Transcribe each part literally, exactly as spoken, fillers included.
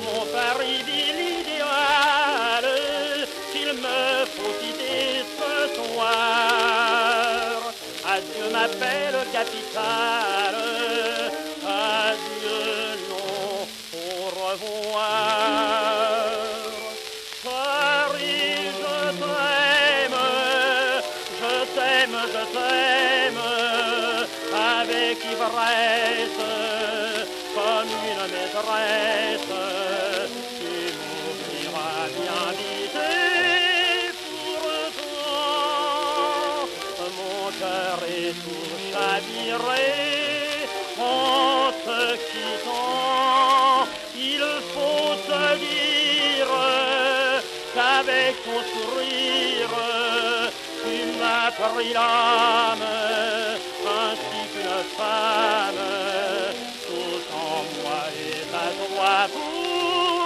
mon Paris ville idéal, qu'il me faut quitter ce soir. Adieu ma belle capitale, adieu non, au revoir. Paris, je t'aime, je t'aime, je t'aime, avec ivresse, comme une maîtresse, tu m'oublieras bien vite. Mon cœur est tout chaviré en te quittant. Il faut te dire qu'avec ton sourire, tu m'as pris l'âme ainsi qu'une femme. Tout en moi est à toi pour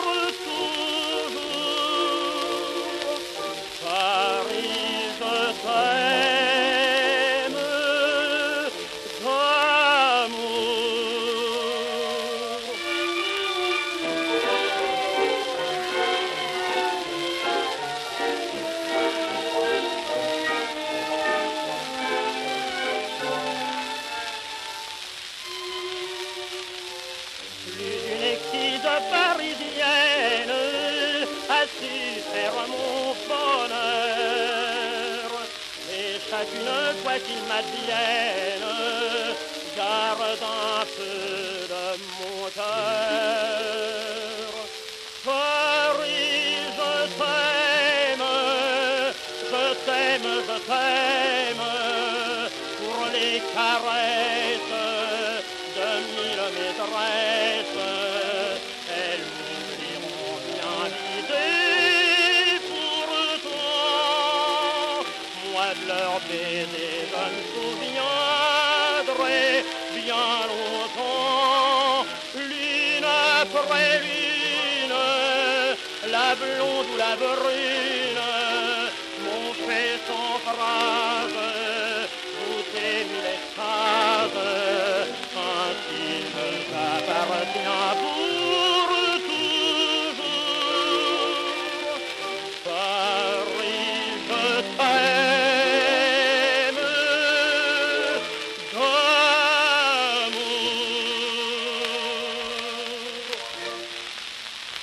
toujours. Paris, je t'aime d'amour. Plus d'une exquise parisienne a su faire mon bonheur. Et chacune fois qu'il m'advienne, garde un peu de mon cœur. Paris, je t'aime, je t'aime, je t'aime, pour les caresses de mille maîtresses. Elles m'oublieront bien vite et pourtant, moi de leur baiser je me souviendrai bien longtemps. L'une après l'une, la blonde ou la brune, m'ont fait sans phrase goûter mille extases. Ainsi je t'appartiens pour